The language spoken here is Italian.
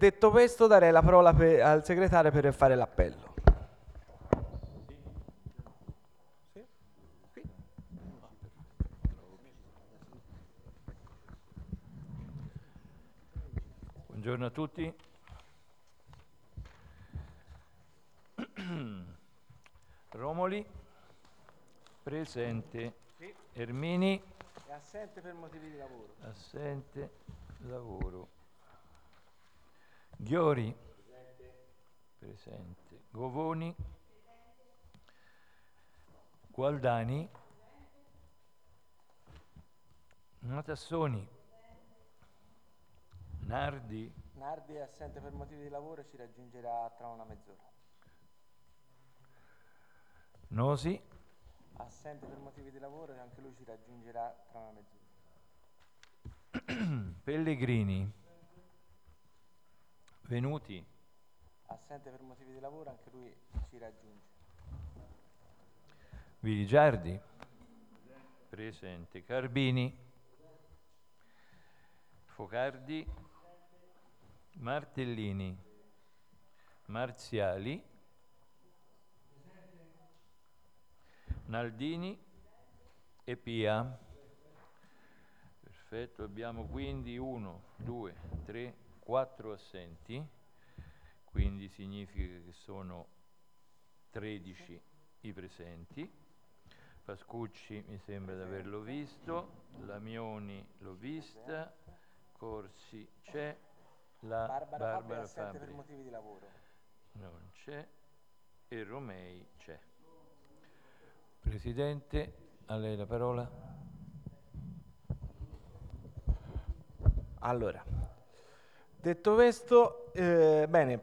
detto questo, darei la parola al segretario per fare l'appello. Buongiorno a tutti. Romoli, presente. Sì. Ermini, È assente per motivi di lavoro. assente, lavoro. Ghiori, presente. Govoni, Gualdani, Matassoni, Nardi, Nardi è assente per motivi di lavoro e ci raggiungerà tra una mezz'ora. Nosi, Assente per motivi di lavoro e anche lui ci raggiungerà tra una mezz'ora. Pellegrini, Venuti, Assente per motivi di lavoro, anche lui ci raggiunge. Viligiardi, presente. Carbini, Focardi, Martellini, Marziali, Naldini e Pia. Perfetto, abbiamo quindi 1, 2, 3, 4 assenti, quindi significa che sono 13 i presenti. Pascucci mi sembra di averlo visto, Lamioni l'ho vista, Corsi c'è, la Barbara è assente per Fabbri motivi di lavoro. non c'è e Romei c'è. Presidente, a lei la parola. Allora, detto questo, bene,